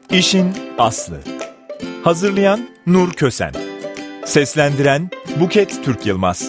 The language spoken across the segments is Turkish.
İşin aslı. Hazırlayan Nur Kösen. Seslendiren Buket Türk Yılmaz.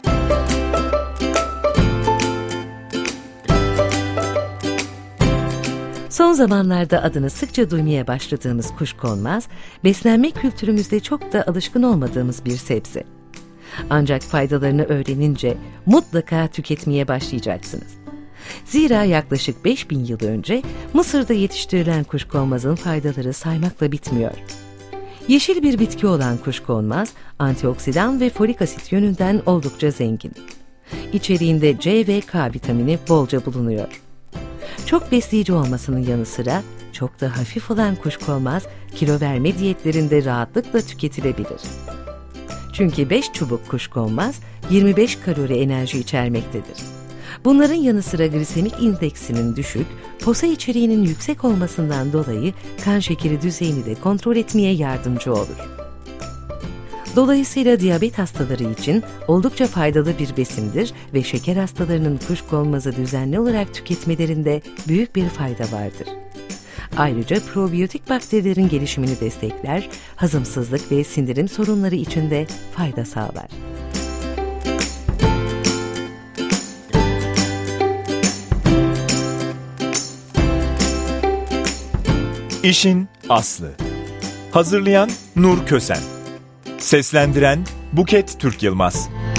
Son zamanlarda adını sıkça duymaya başladığımız kuşkonmaz, beslenme kültürümüzde çok da alışkın olmadığımız bir sebze. Ancak faydalarını öğrenince mutlaka tüketmeye başlayacaksınız. Zira yaklaşık 5000 yıl önce Mısır'da yetiştirilen kuşkonmazın faydaları saymakla bitmiyor. Yeşil bir bitki olan kuşkonmaz, antioksidan ve folik asit yönünden oldukça zengin. İçeriğinde C ve K vitamini bolca bulunuyor. Çok besleyici olmasının yanı sıra çok da hafif olan kuşkonmaz kilo verme diyetlerinde rahatlıkla tüketilebilir. Çünkü 5 çubuk kuşkonmaz 25 kalori enerji içermektedir. Bunların yanı sıra glisemik indeksinin düşük, posa içeriğinin yüksek olmasından dolayı kan şekeri düzeyini de kontrol etmeye yardımcı olur. Dolayısıyla diyabet hastaları için oldukça faydalı bir besindir ve şeker hastalarının kuşkonmazı düzenli olarak tüketmelerinde büyük bir fayda vardır. Ayrıca probiyotik bakterilerin gelişimini destekler, hazımsızlık ve sindirim sorunları için de fayda sağlar. İşin aslı. Hazırlayan Nur Kösen. Seslendiren Buket Türk Yılmaz.